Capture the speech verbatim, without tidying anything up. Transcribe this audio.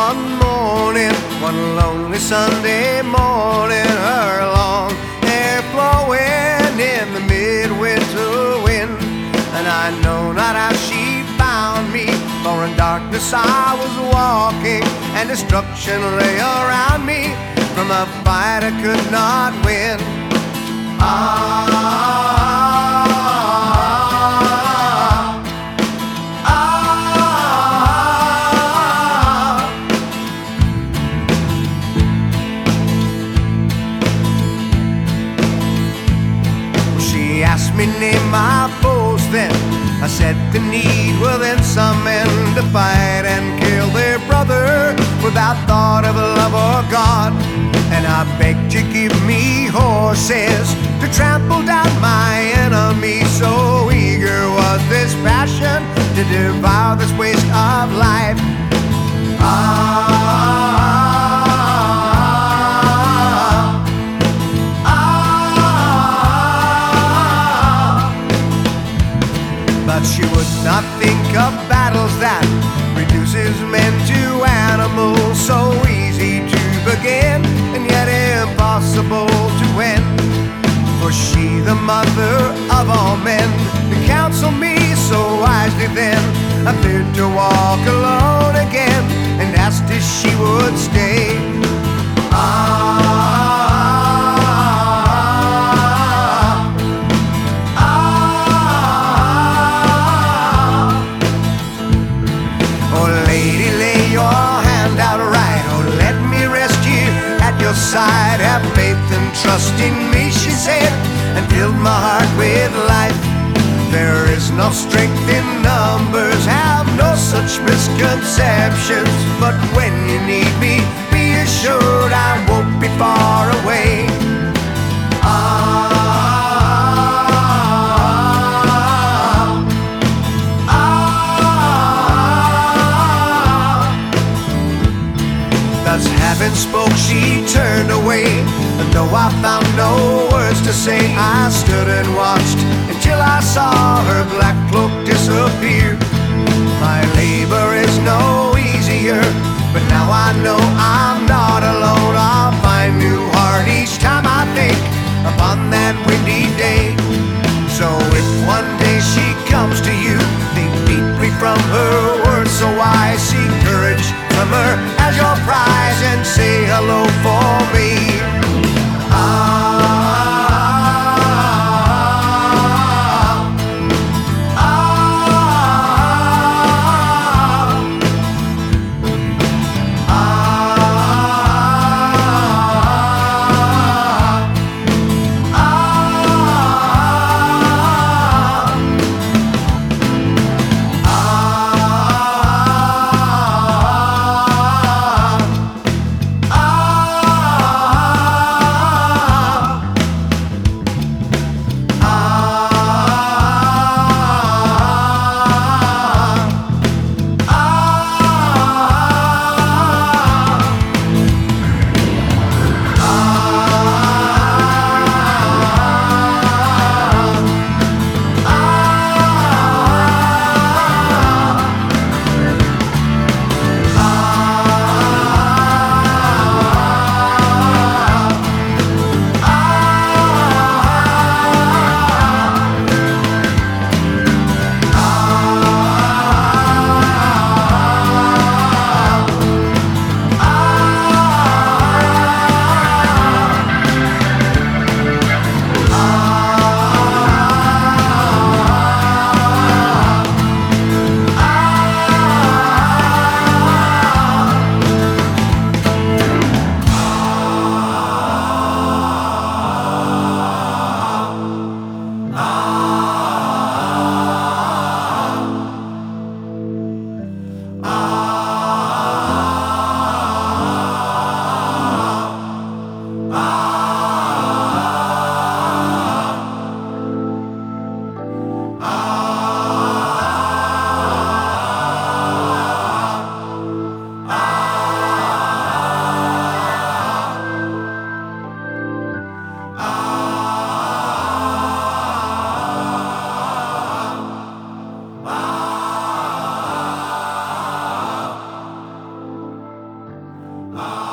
one morning, one lonely Sunday morning, her long hair blowing in the midwinter wind. And I know not how she found me, for in darkness I was walking, and destruction lay around me from a fight I could not win. Ah, she asked me name my foes then. I said the need within some men to fight and kill their brother without thought of love or God. And I begged to give me horses to trample down my enemies. So eager was this passion to devour this waste of life. Ah, but she would not think of battles that reduces men to animals. So easy to begin and yet impossible to end. For she, the mother of all men, to counsel me so wisely then, I feared to walk alone again and asked if she would stay. Ah, side, have faith and trust in me, she said, and filled my heart with life. There is no strength in numbers, have no such misconceptions, but when you need me, be assured I won't be far away. Ah, having spoke, she turned away, and though I found no words to say, I stood and watched until I saw her black cloak disappear. My labor is no easier, but now I know I'm not alone. I'll find new heart each time I think upon that windy day. So if one day she comes to you, think deeply from her words so wise, seek courage from her as your prize and say hello for me. Ah, Ah.